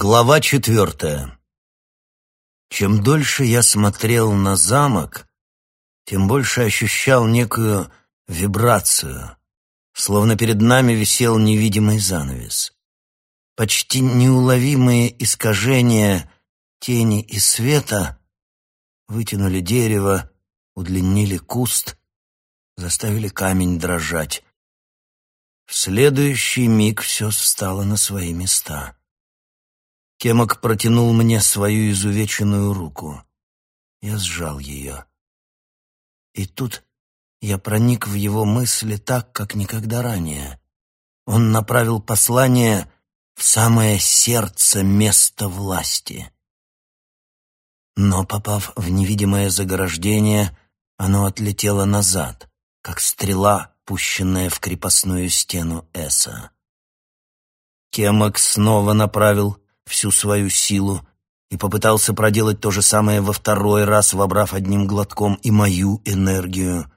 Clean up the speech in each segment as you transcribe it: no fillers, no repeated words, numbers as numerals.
Глава 4. Чем дольше я смотрел на замок, тем больше ощущал некую вибрацию, словно перед нами висел невидимый занавес. Почти неуловимые искажения тени и света вытянули дерево, удлинили куст, заставили камень дрожать. В следующий миг все встало на свои места. Кемок протянул мне свою изувеченную руку. Я сжал ее. И тут я проник в его мысли так, как никогда ранее. Он направил послание в самое сердце места власти. Но, попав в невидимое заграждение, оно отлетело назад, как стрела, пущенная в крепостную стену Эса. Кемок снова направил всю свою силу и попытался проделать то же самое во второй раз, вобрав одним глотком и мою энергию.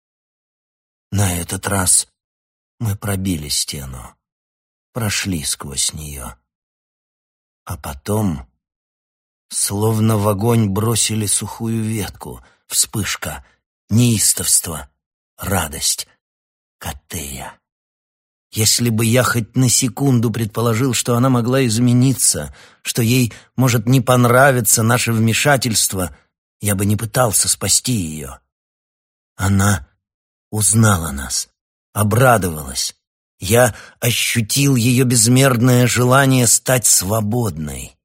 На этот раз мы пробили стену, прошли сквозь нее. А потом, словно в огонь бросили сухую ветку, вспышка, неистовство, радость, Катея. Если бы я хоть на секунду предположил, что она могла измениться, что ей может не понравиться наше вмешательство, я бы не пытался спасти ее. Она узнала нас, обрадовалась. Я ощутил ее безмерное желание стать свободной.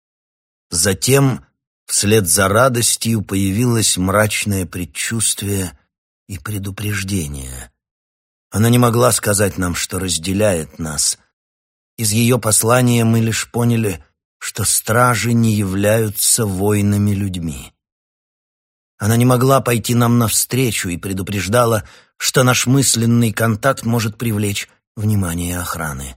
Затем, вслед за радостью, появилось мрачное предчувствие и предупреждение. Она не могла сказать нам, что разделяет нас. Из ее послания мы лишь поняли, что стражи не являются воинами-людьми. Она не могла пойти нам навстречу и предупреждала, что наш мысленный контакт может привлечь внимание охраны.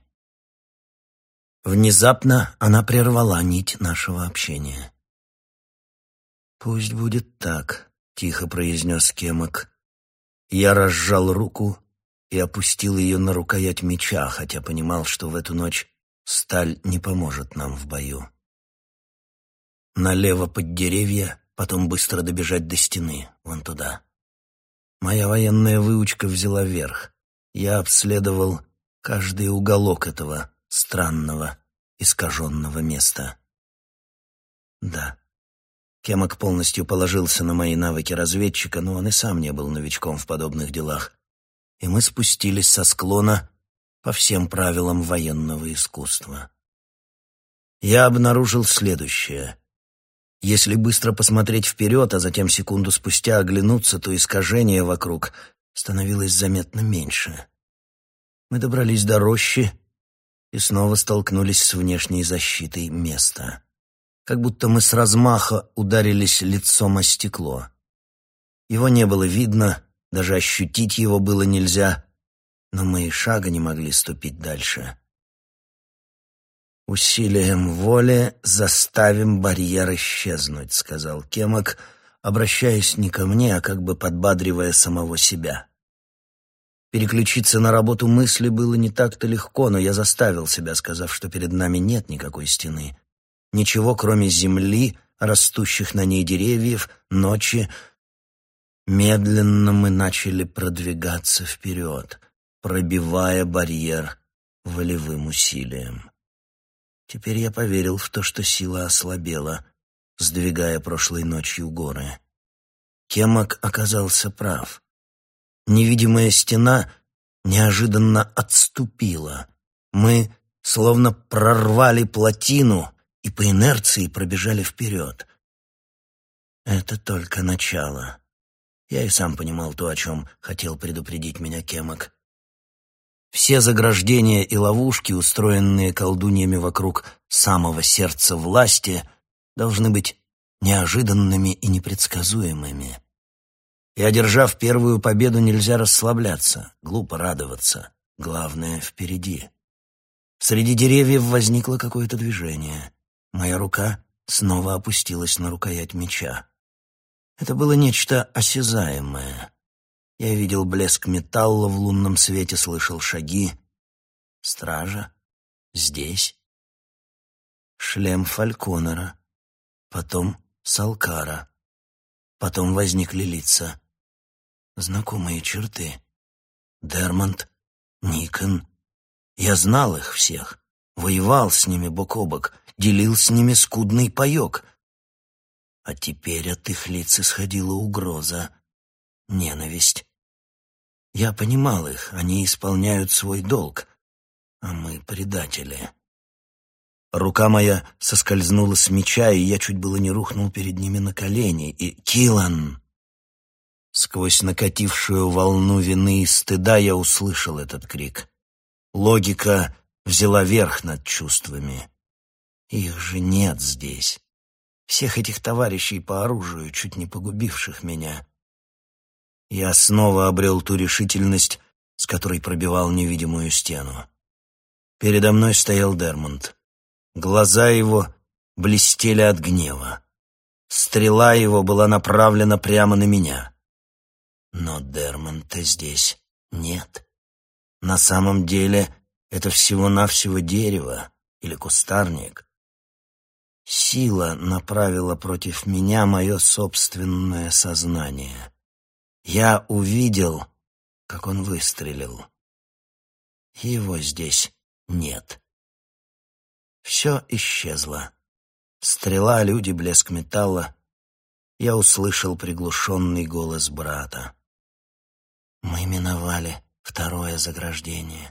Внезапно она прервала нить нашего общения. «Пусть будет так», — тихо произнес Кемок. Я разжал руку и опустил ее на рукоять меча, хотя понимал, что в эту ночь сталь не поможет нам в бою. Налево под деревья, потом быстро добежать до стены, вон туда. Моя военная выучка взяла верх. Я обследовал каждый уголок этого странного, искаженного места. Да, Кемок полностью положился на мои навыки разведчика, но он и сам не был новичком в подобных делах. И мы спустились со склона по всем правилам военного искусства. Я обнаружил следующее. Если быстро посмотреть вперед, а затем секунду спустя оглянуться, то искажение вокруг становилось заметно меньше. Мы добрались до рощи и снова столкнулись с внешней защитой места. Как будто мы с размаха ударились лицом о стекло. Его не было видно, даже ощутить его было нельзя, но мы и шага не могли ступить дальше. «Усилием воли заставим барьер исчезнуть», — сказал Кемок, обращаясь не ко мне, а как бы подбадривая самого себя. Переключиться на работу мысли было не так-то легко, но я заставил себя, сказав, что перед нами нет никакой стены. Ничего, кроме земли, растущих на ней деревьев, ночи. Медленно мы начали продвигаться вперед, пробивая барьер волевым усилием. Теперь я поверил в то, что сила ослабела, сдвигая прошлой ночью горы. Кемок оказался прав. Невидимая стена неожиданно отступила. Мы словно прорвали плотину и по инерции пробежали вперед. Это только начало. Я и сам понимал то, о чем хотел предупредить меня Кемок. Все заграждения и ловушки, устроенные колдуньями вокруг самого сердца власти, должны быть неожиданными и непредсказуемыми. И, одержав первую победу, нельзя расслабляться, глупо радоваться. Главное — впереди. Среди деревьев возникло какое-то движение. Моя рука снова опустилась на рукоять меча. Это было нечто осязаемое. Я видел блеск металла в лунном свете, слышал шаги. Стража? Здесь? шлем Фальконера, потом Салкара. Потом возникли лица. Знакомые черты. Дермонт, Никон. Я знал их всех, воевал с ними бок о бок, делил с ними скудный паёк. А теперь от их лиц исходила угроза, ненависть. Я понимал их, они исполняют свой долг, а мы предатели. Рука моя соскользнула с меча, и я чуть было не рухнул перед ними на колени. И «Киллан!» Сквозь накатившую волну вины и стыда я услышал этот крик. Логика взяла верх над чувствами. Их же нет здесь. Всех этих товарищей по оружию, чуть не погубивших меня. Я снова обрел ту решительность, с которой пробивал невидимую стену. Передо мной стоял Дермонт. Глаза его блестели от гнева. Стрела его была направлена прямо на меня. Но Дермонта здесь нет. На самом деле это всего-навсего дерево или кустарник. Сила направила против меня мое собственное сознание. Я увидел, как он выстрелил. Его здесь нет. Все исчезло. Стрела, люди, блеск металла. Я услышал приглушенный голос брата. Мы миновали второе заграждение.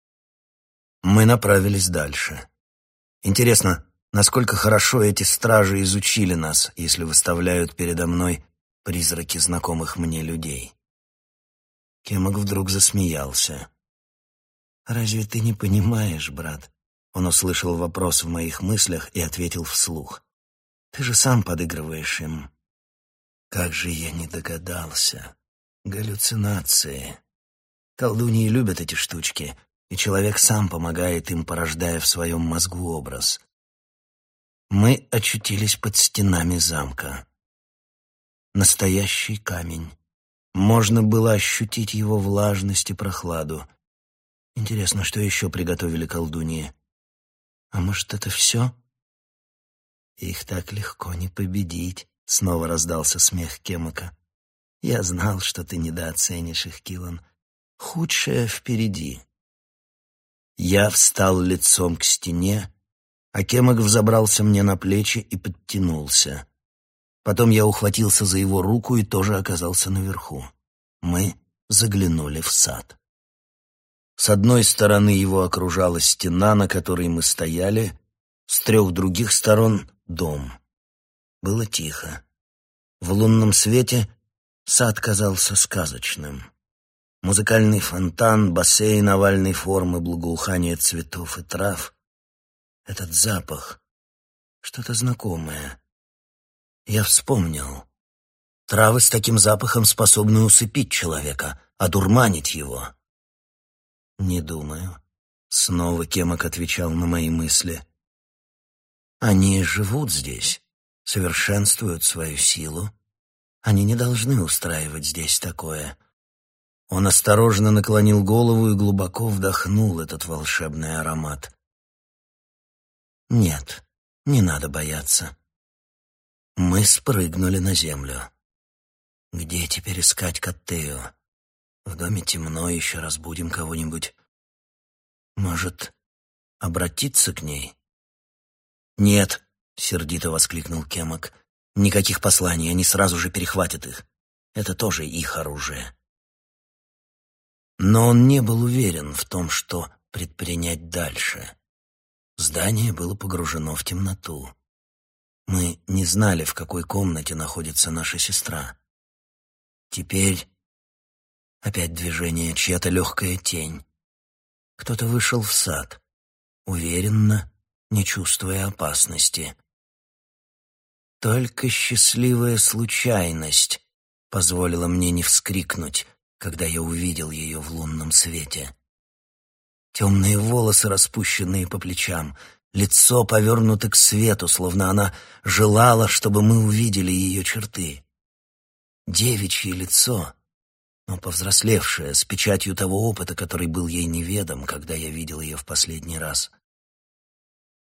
Мы направились дальше. Интересно, насколько хорошо эти стражи изучили нас, если выставляют передо мной призраки знакомых мне людей. Кемок вдруг засмеялся. «Разве ты не понимаешь, брат?» Он услышал вопрос в моих мыслях и ответил вслух. «Ты же сам подыгрываешь им». Как же я не догадался. Галлюцинации. Колдуньи любят эти штучки, и человек сам помогает им, порождая в своем мозгу образ. Мы очутились под стенами замка. Настоящий камень. Можно было ощутить его влажность и прохладу. Интересно, что еще приготовили колдуньи? А может, это все? Их так легко не победить. Снова раздался смех Кемока. Я знал, что ты недооценишь их, Киллан. Худшее впереди. Я встал лицом к стене, а Кемок взобрался мне на плечи и подтянулся. Потом я ухватился за его руку и тоже оказался наверху. Мы заглянули в сад. С одной стороны его окружала стена, на которой мы стояли, с 3 других сторон — дом. Было тихо. В лунном свете сад казался сказочным. Музыкальный фонтан, бассейн овальной формы, благоухание цветов и трав. Этот запах, что-то знакомое. Я вспомнил. Травы с таким запахом способны усыпить человека, одурманить его. «Не думаю», — снова Кемок отвечал на мои мысли. «Они живут здесь, совершенствуют свою силу. Они не должны устраивать здесь такое». Он осторожно наклонил голову и глубоко вдохнул этот волшебный аромат. «Нет, не надо бояться». Мы спрыгнули на землю. Где теперь искать Каттею? В доме темно, еще разбудим кого-нибудь. Может, обратиться к ней? «Нет», — сердито воскликнул Кемок. «Никаких посланий, они сразу же перехватят их. Это тоже их оружие». Но он не был уверен в том, что предпринять дальше. Здание было погружено в темноту. Мы не знали, в какой комнате находится наша сестра. Теперь опять движение, чья-то легкая тень. Кто-то вышел в сад, уверенно, не чувствуя опасности. Только счастливая случайность позволила мне не вскрикнуть, когда я увидел ее в лунном свете. Темные волосы, распущенные по плечам, лицо повернуто к свету, словно она желала, чтобы мы увидели ее черты. Девичье лицо, но повзрослевшее, с печатью того опыта, который был ей неведом, когда я видел ее в последний раз.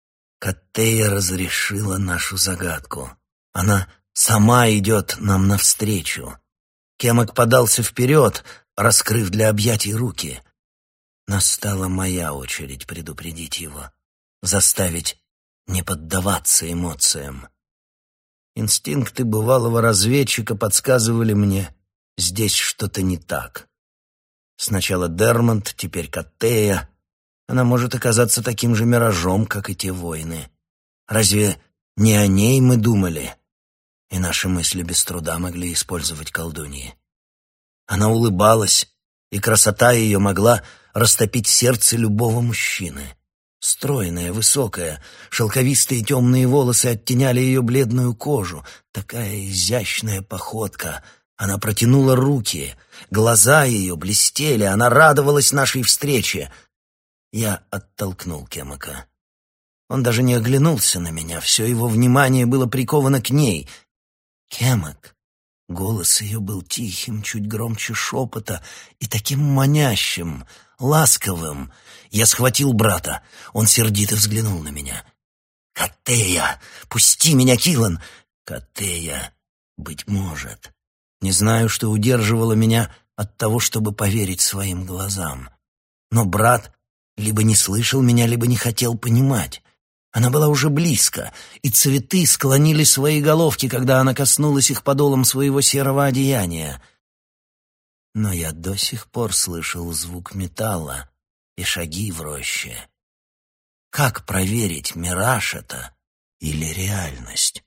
Каттея разрешила нашу загадку. Она сама идет нам навстречу. Кемок подался вперед, раскрыв для объятий руки. Настала моя очередь предупредить его, заставить не поддаваться эмоциям. Инстинкты бывалого разведчика подсказывали мне, здесь что-то не так. Сначала Дермонт, теперь Каттея. Она может оказаться таким же миражом, как и те воины. Разве не о ней мы думали? И наши мысли без труда могли использовать колдуньи. Она улыбалась, и красота ее могла растопить сердце любого мужчины. Стройная, высокая, шелковистые темные волосы оттеняли ее бледную кожу. Такая изящная походка. Она протянула руки, глаза ее блестели, она радовалась нашей встрече. Я оттолкнул Кемока. Он даже не оглянулся на меня, все его внимание было приковано к ней. «Кемок!» Голос ее был тихим, чуть громче шепота и таким манящим, ласковым. Я схватил брата. Он сердито взглянул на меня. «Каттея! Пусти меня, Килан!» «Каттея, быть может...» Не знаю, что удерживало меня от того, чтобы поверить своим глазам. Но брат либо не слышал меня, либо не хотел понимать. Она была уже близко, и цветы склонили свои головки, когда она коснулась их подолом своего серого одеяния. Но я до сих пор слышал звук металла и шаги в роще. Как проверить, мираж это или реальность?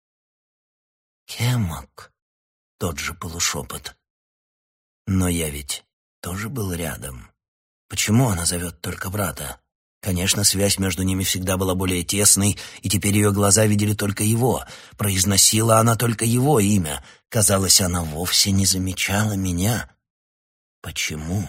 «Кемок», тот же полушепот. Но я ведь тоже был рядом. Почему она зовет только брата? Конечно, связь между ними всегда была более тесной, и теперь ее глаза видели только его. Произносила она только его имя. Казалось, она вовсе не замечала меня. Почему?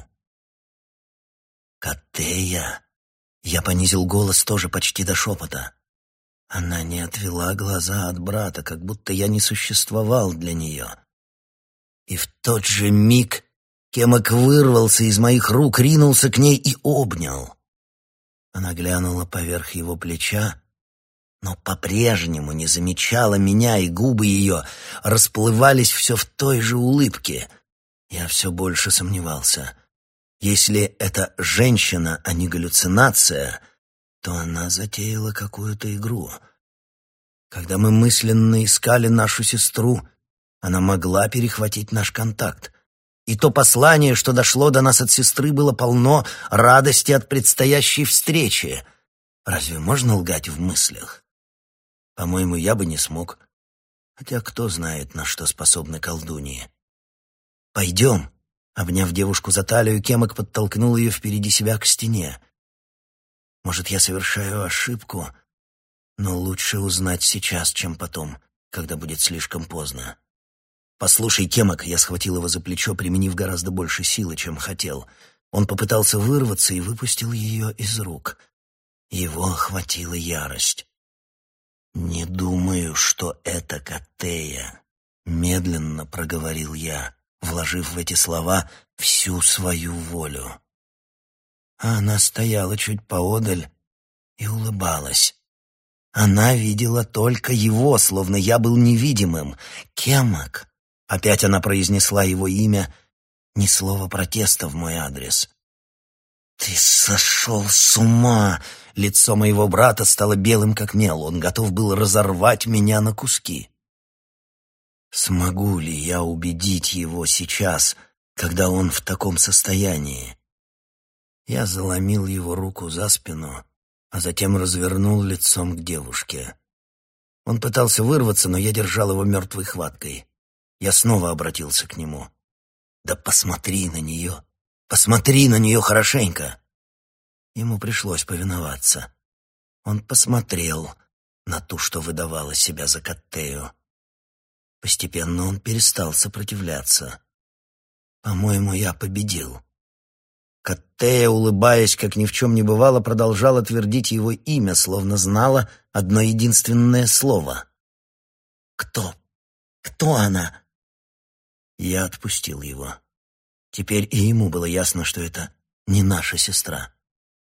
«Каттея!» Я понизил голос тоже почти до шепота. Она не отвела глаза от брата, как будто я не существовал для нее. И в тот же миг Кемок вырвался из моих рук, ринулся к ней и обнял. Она глянула поверх его плеча, но по-прежнему не замечала меня, и губы ее расплывались все в той же улыбке. Я все больше сомневался. Если это женщина, а не галлюцинация, то она затеяла какую-то игру. Когда мы мысленно искали нашу сестру, она могла перехватить наш контакт. И то послание, что дошло до нас от сестры, было полно радости от предстоящей встречи. Разве можно лгать в мыслях? По-моему, я бы не смог. Хотя кто знает, на что способны колдуньи. «Пойдем!» Обняв девушку за талию, Кемок подтолкнул ее впереди себя к стене. Может, я совершаю ошибку, но лучше узнать сейчас, чем потом, когда будет слишком поздно. «Послушай, Кемок», — я схватил его за плечо, применив гораздо больше силы, чем хотел. Он попытался вырваться и выпустил ее из рук. Его охватила ярость. «Не думаю, что это Каттея», — медленно проговорил я, вложив в эти слова всю свою волю. А она стояла чуть поодаль и улыбалась. Она видела только его, словно я был невидимым. «Кемок!» Опять она произнесла его имя, ни слова протеста в мой адрес. «Ты сошел с ума!» Лицо моего брата стало белым, как мел. Он готов был разорвать меня на куски. Смогу ли я убедить его сейчас, когда он в таком состоянии? Я заломил его руку за спину, а затем развернул лицом к девушке. Он пытался вырваться, но я держал его мертвой хваткой. Я снова обратился к нему. «Да посмотри на нее! Посмотри на нее хорошенько!» Ему пришлось повиноваться. Он посмотрел на ту, что выдавала себя за Каттею. Постепенно он перестал сопротивляться. По-моему, я победил. Каттея, улыбаясь, как ни в чем не бывало, продолжала твердить его имя, словно знала одно единственное слово. «Кто? Кто она?» Я отпустил его. Теперь и ему было ясно, что это не наша сестра.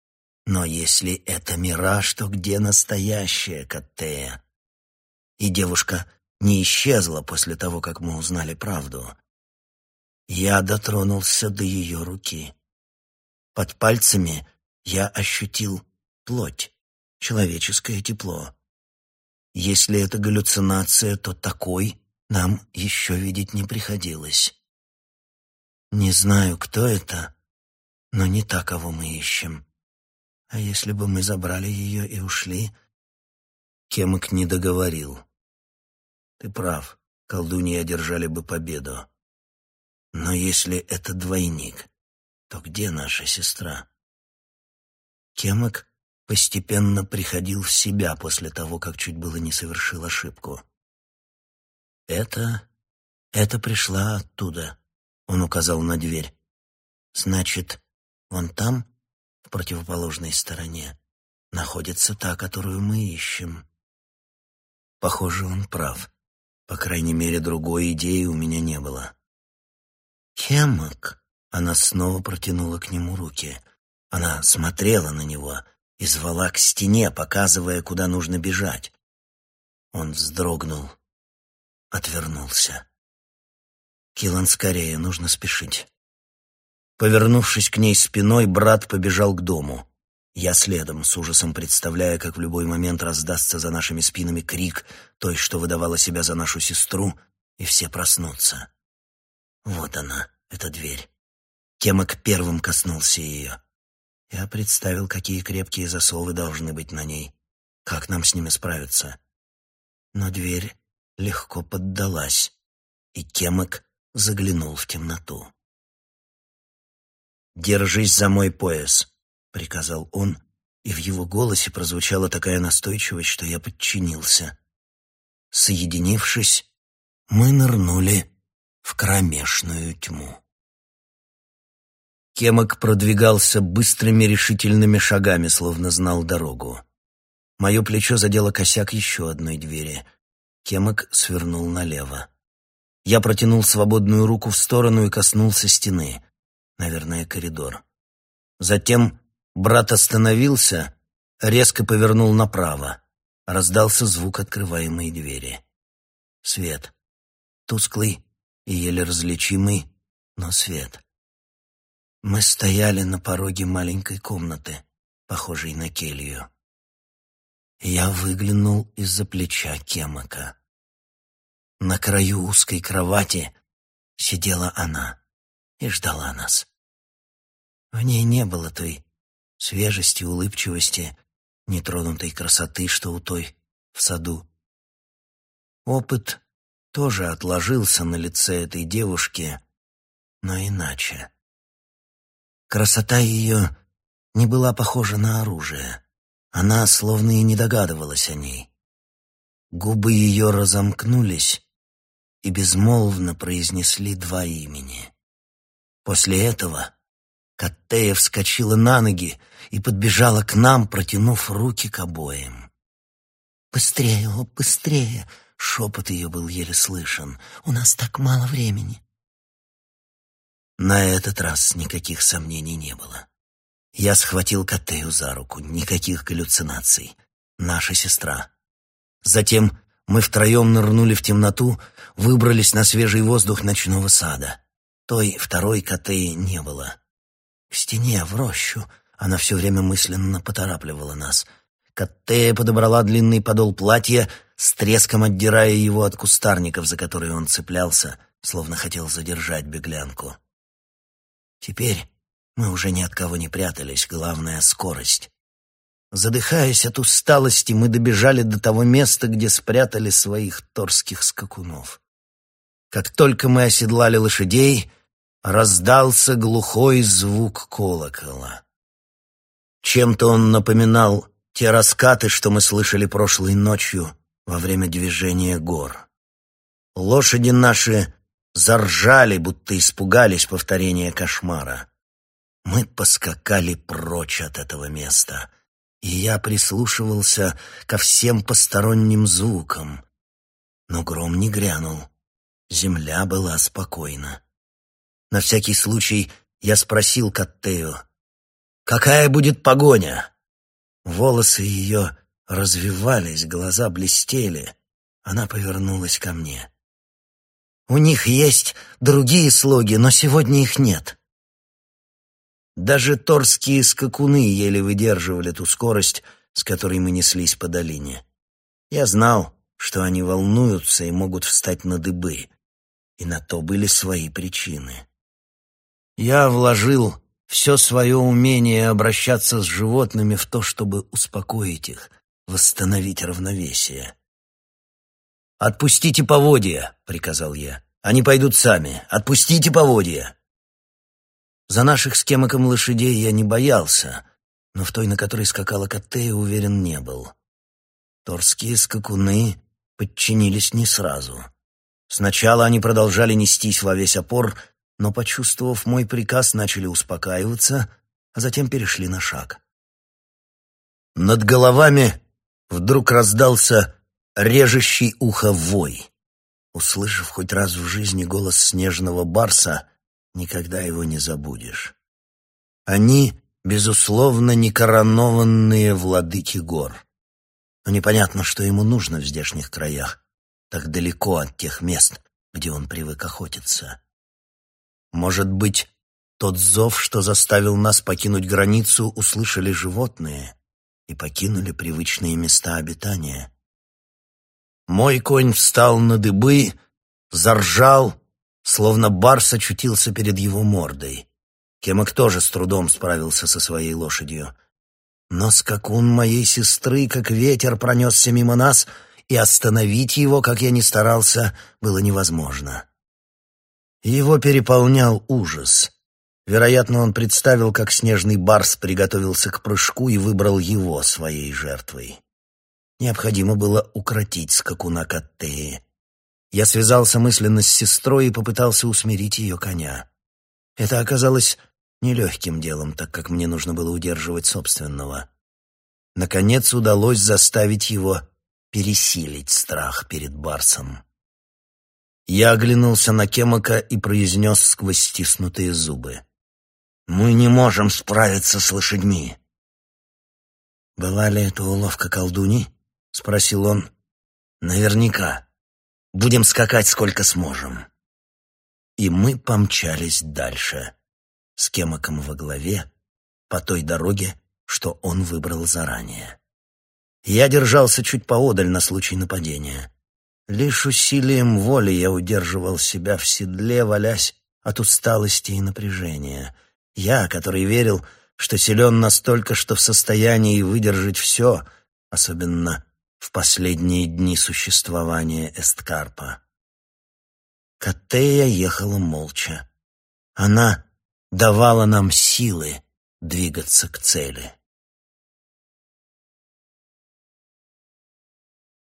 Но если это мираж, то где настоящая Каттея? И девушка не исчезла после того, как мы узнали правду. Я дотронулся до ее руки. Под пальцами я ощутил плоть, человеческое тепло. Если это галлюцинация, то такой нам еще видеть не приходилось. Не знаю, кто это, но не та, кого мы ищем. А если бы мы забрали ее и ушли? Кемок не договорил. Ты прав, колдуньи одержали бы победу. Но если это двойник, то где наша сестра? Кемок постепенно приходил в себя после того, как чуть было не совершил ошибку. Это пришла оттуда, он указал на дверь. Значит, вон там, в противоположной стороне, находится та, которую мы ищем. Похоже, он прав. По крайней мере, другой идеи у меня не было. «Кемок!» — она снова протянула к нему руки. Она смотрела на него и звала к стене, показывая, куда нужно бежать. Он вздрогнул, отвернулся. «Киллан, скорее, нужно спешить». Повернувшись к ней спиной, брат побежал к дому. Я следом, с ужасом представляя, как в любой момент раздастся за нашими спинами крик той, что выдавала себя за нашу сестру, и все проснутся. Вот она, эта дверь. Кемок первым коснулся ее. Я представил, какие крепкие засовы должны быть на ней. Как нам с ними справиться? Но дверь легко поддалась, и Кемок заглянул в темноту. «Держись за мой пояс», — приказал он, и в его голосе прозвучала такая настойчивость, что я подчинился. Соединившись, мы нырнули в кромешную тьму. Кемок продвигался быстрыми решительными шагами, словно знал дорогу. Мое плечо задело косяк еще одной двери. Кемок свернул налево. Я протянул свободную руку в сторону и коснулся стены. Наверное, коридор. Затем брат остановился, резко повернул направо. Раздался звук открываемой двери. Свет. Тусклый и еле различимый, но свет. Мы стояли на пороге маленькой комнаты, похожей на келью. Я выглянул из-за плеча Кемока. На краю узкой кровати сидела она и ждала нас. В ней не было той свежести, улыбчивости, нетронутой красоты, что у той в саду. Опыт тоже отложился на лице этой девушки, но иначе. Красота ее не была похожа на оружие. Она словно и не догадывалась о ней. Губы ее разомкнулись и безмолвно произнесли два имени. После этого Каттея вскочила на ноги и подбежала к нам, протянув руки к обоим. «Быстрее, о, быстрее!» — шепот ее был еле слышен. «У нас так мало времени». На этот раз никаких сомнений не было. Я схватил Каттею за руку. Никаких галлюцинаций. Наша сестра. Затем мы втроем нырнули в темноту, выбрались на свежий воздух ночного сада. Той второй Каттеи не было. К стене, в рощу. Она все время мысленно поторапливала нас. Каттея подобрала длинный подол платья, с треском отдирая его от кустарников, за которые он цеплялся, словно хотел задержать беглянку. Теперь мы уже ни от кого не прятались, главное — скорость. Задыхаясь от усталости, мы добежали до того места, где спрятали своих торских скакунов. Как только мы оседлали лошадей, раздался глухой звук колокола. Чем-то он напоминал те раскаты, что мы слышали прошлой ночью во время движения гор. Лошади наши заржали, будто испугались повторения кошмара. Мы поскакали прочь от этого места, и я прислушивался ко всем посторонним звукам. Но гром не грянул. Земля была спокойна. На всякий случай я спросил Каттею: «Какая будет погоня? Волосы ее развивались, глаза блестели. Она повернулась ко мне. «У них есть другие слуги, но сегодня их нет». Даже торские скакуны еле выдерживали ту скорость, с которой мы неслись по долине. Я знал, что они волнуются и могут встать на дыбы, и на то были свои причины. Я вложил все свое умение обращаться с животными в то, чтобы успокоить их, восстановить равновесие. «Отпустите поводья», — приказал я. «Они пойдут сами. Отпустите поводья». За наших с Кемоком лошадей я не боялся, но в той, на которой скакала Каттея, уверен не был. Торские скакуны подчинились не сразу. Сначала они продолжали нестись во весь опор, но, почувствовав мой приказ, начали успокаиваться, а затем перешли на шаг. Над головами вдруг раздался режущий ухо вой. Услышав хоть раз в жизни голос снежного барса, никогда его не забудешь. Они, безусловно, некоронованные владыки гор. Но непонятно, что ему нужно в здешних краях, так далеко от тех мест, где он привык охотиться. Может быть, тот зов, что заставил нас покинуть границу, услышали животные и покинули привычные места обитания. Мой конь встал на дыбы, заржал, словно барс очутился перед его мордой. Кемок тоже с трудом справился со своей лошадью. Но скакун моей сестры, как ветер, пронесся мимо нас, и остановить его, как я ни старался, было невозможно. Его переполнял ужас. Вероятно, он представил, как снежный барс приготовился к прыжку и выбрал его своей жертвой. Необходимо было укротить скакуна Каттеи. Я связался мысленно с сестрой и попытался усмирить ее коня. Это оказалось нелегким делом, так как мне нужно было удерживать собственного. Наконец удалось заставить его пересилить страх перед барсом. Я оглянулся на Кемока и произнес сквозь стиснутые зубы: «Мы не можем справиться с лошадьми». «Была ли это уловка колдуньи?» — спросил он. «Наверняка. Будем скакать сколько сможем». И мы помчались дальше, с Кемоком во главе, по той дороге, что он выбрал заранее. Я держался чуть поодаль на случай нападения. Лишь усилием воли я удерживал себя в седле, валясь от усталости и напряжения. Я, который верил, что силен настолько, что в состоянии выдержать все, особенно в последние дни существования Эсткарпа. Каттея ехала молча. Она давала нам силы двигаться к цели.